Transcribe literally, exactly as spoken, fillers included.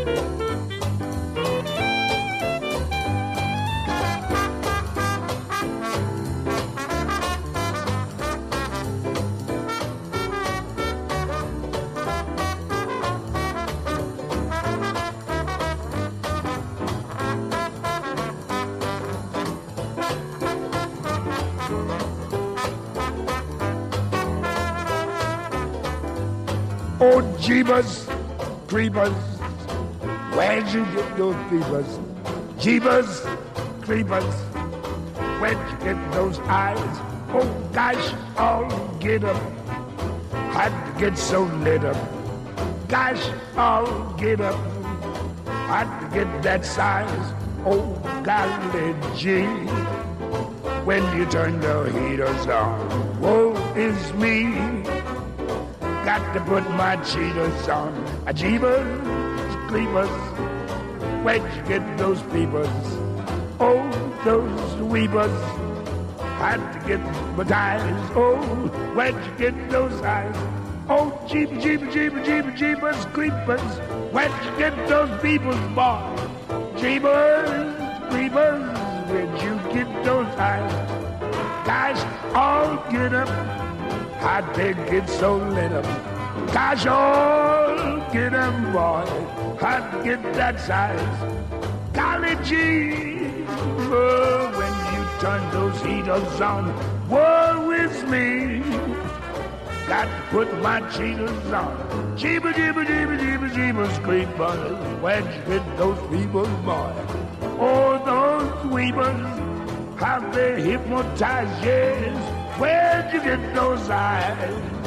Oh, Jeebus Creepers, where'd you get those peepers? Jeebus Creepers, where'd you get those eyes? Oh, gosh, I'll get up. How'd you get so lit up? Gosh, I'll get up. How'd you get that size? Oh, golly gee, when you turn the heaters on, woe is me. Got to put my cheetahs on. A Jeebus Creepers, where'd you get those peepers? Oh, those weepers, had to get my eyes. Oh, where'd you get those eyes? Oh, Jeep, Jeep, Jeep, Jeep, Jeebus Creepers, where'd you get those peepers, boy? Jeebus Creepers, where'd you get those eyes? Guys, all get up. How'd they get so lit up? Gosh, all get 'em, boy. How'd you get that size? Golly gee, oh, when you turn those heaters on, woe is me. Got to put my cheetahs on. Jeeba, jeeba, jeeba, jeeba, jeebus creepers, where'd you get those people, boy? Oh, those weepers, how they hypnotize, yes. Where'd you get those eyes?